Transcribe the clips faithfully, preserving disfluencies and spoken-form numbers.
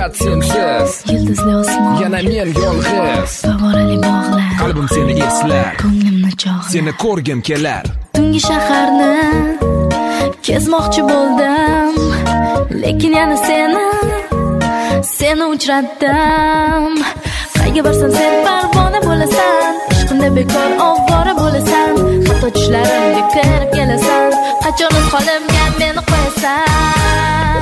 faqat sensiz. Yulduzli osmon, yana men yolg'iz. favorali bog'lar, Qalbim seni eslar, ko'nglimni chog'lar. seni ko'rgim kelar. Tungi shaharni kezmoqchi bo'ldim, lekin yana seni seni uchratdim. Qayga borsam sen parvona bo'lasan, ishqimda bekor ovvora bo'lasan. Hatto tushlarimga kirib kelasan, qachon o'z holimga meni qo'yasan.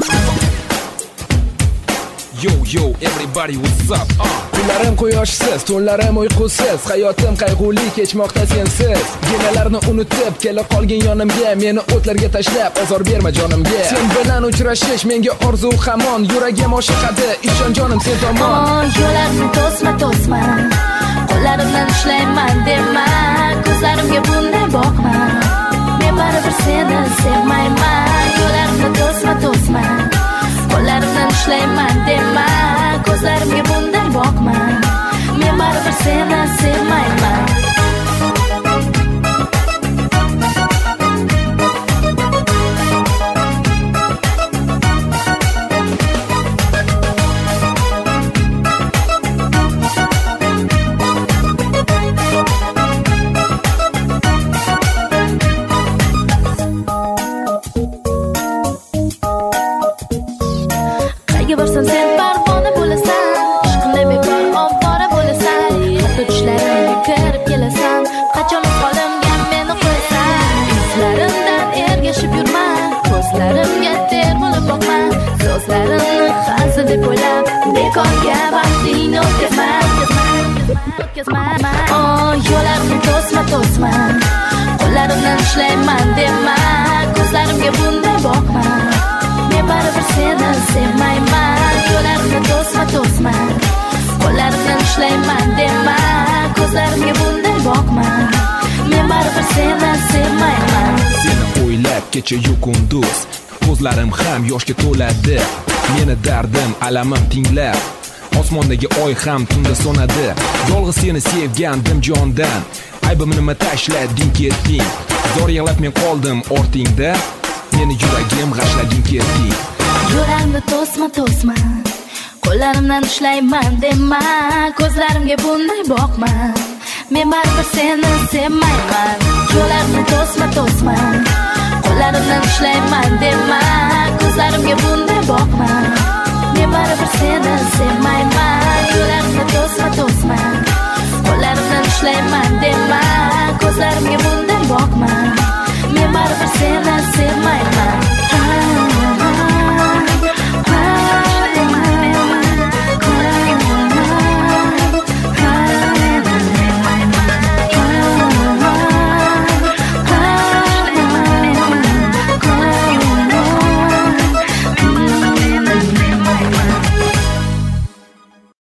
Yo yo everybody what's up? Uh. Kunlarim quyoshsiz, tunlarim uyqusiz, hayotim qayg'uli kechmoqda sensiz. Genalarni unutib kela qolgin yonimga, meni o'tlarga tashlab ozor berma jonimga. Sen bilan uchrashish menga orzu hamon, yuragim oshiqadi, ishon jonim sen tomon. Oh, yo'larni to'sma to'sma, qo'llarimdan ushlayman dema, ko'zlarimga bunday boqma. Men baribir seni sevmayman. Yo'larni to'sma to'sma, qo'llarimdan ushlayman dema, ko'zlarimga bunday boqma. Men baribir seni sevmayman. Qayga borsam sen parvona bo'lasan, ishqimda bekor ovvora bo'lasan. Hatto tushlarimga kirib kelasan, qachon qo'limga meni qo'yasan. Izlarimdan ergashib yurma, ko'zlarimga termilib boqma. So'zlarimni hazil deb o'ylab, bekorga vaqtingni o'tkazma. Oh, yo'larni to'sma to'sma, qo'llarimdan ushlayman dema, ko'zlarimga bunday boqma. Men baribir seni sevmayman. Yo'larni to'sma to'sma, qo'llarimdan ushlayman dema, ko'zlarimga bunday boqma. Men baribir seni sevmayman. Seni o'ylab kecha-yu kunduz, ko'zlarim ham yoshga to'ladi. Meni dardim, alamim tinglab, osmondagi oy ham tunda so'nadi. Yolg'iz seni sevgandim jondan, aybimni nima tashlading ketding. Zor yig'lab men qoldim ortingda, meni yuragim g'ashlading ketding. Yo'larni to'sma to'sma, qo'llarimdan ushlayman dema, ko'zlarimga bunday boqma. Men baribir seni sevmayman. Yo'larni to'sma to'sma, qo'llarimdan ushlayman dema, ko'zlarimga bunday boqma. Men baribir seni sevmayman. Yo'larni to'sma to'sma,